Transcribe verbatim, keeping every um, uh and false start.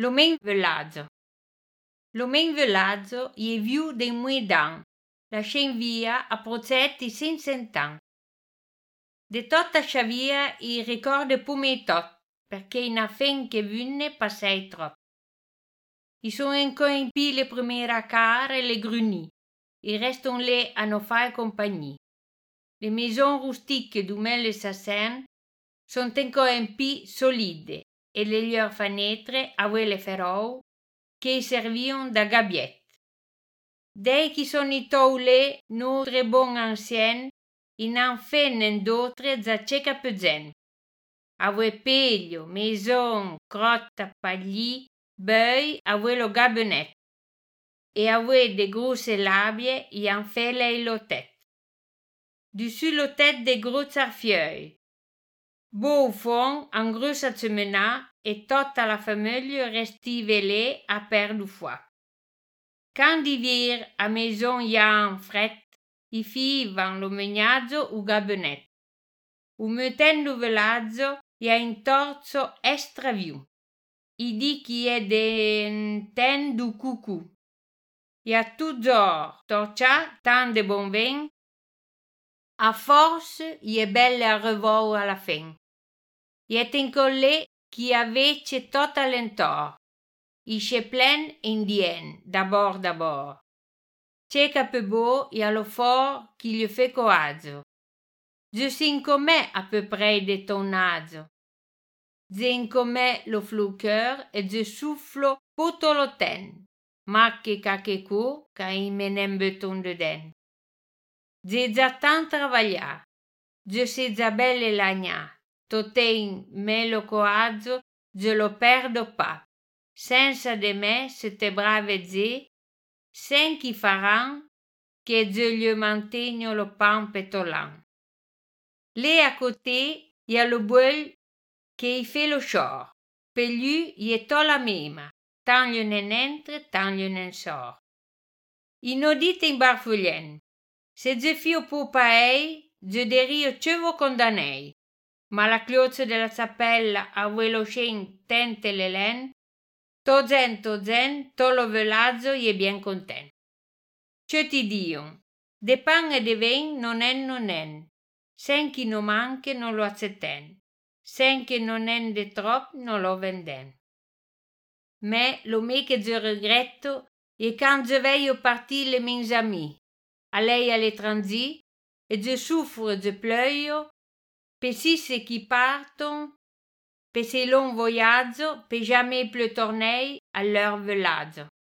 L'omen velazzo. L'omen velazzo je viu de muedan, lascen via a progetti sin sentan. De tota xavia i ricorda pume tot, perché in afen che vunne passei trop. I son ancora in pi le primera car e le gruni, i reston le a no fare compagnie. Le maisons rustiche d'umelle sassen sont ancora in pi solide e le lor fanetre a quelle ferrou che servion da gabiette. Dei chi son i toule notre bon ancien in han fennen d'autre za ceca peugen. Avue peglio, maison, crotta, pagli, beuil, avue lo gabenet. E avue de grosse labie i han fele i lotet. Dessus lotet de gros arfieuil. Beau au fond, en grosse atsemena e tota la famiglia resti velé a per du foie. Quand d'ivir a maison ja en fret, i fii van lo megnazzo u gabenet. U meutendo velazzo ja in torzo extra viu. I di chi è de ten du cucù. Ja tout zor, torcià, tan de bon vin. A force, i è belle a revou alla fin. I è tincollé chi avece tota l'entor. Isce plen indien, d'abord d'abord. Ceca peu beau e allo for chi gli fe coazzo. Je sin com'è a peu près de ton naso. Zen com'è lo flucœur e je soufflo poto lo ten. Ma che cacheco ca i menem beton de den. Je za tant travaglià. Je se za belle lagna. Totein me lo coazzo, je lo perdo pas. Senza de me se te brave ze, sen chi faran, che je gli mantegno lo pan petolan. Lì a côté hi ha lo buoil che i fe lo scior. Per lui hi è to la mema, tan gli nen entre, tan gli nen sor. I no dite in barfolien, se je fio po paei, je derio cevo condanei. Ma la clozza della zappella a quello scen tente le len, to gen to gen, to lo velazzo je bien content. Ce ti dion, de pan e de vin non en non en, sen chi no manche non lo accetten, sen che non en de trop non lo venden. Me lo me che je regretto e quand je veio partir le mins amis, a lei alle transi, e je souffre, je pleuro, pe si se chi parton, pe se long voyaggio, pe jamais plus tornei a leur velazzo.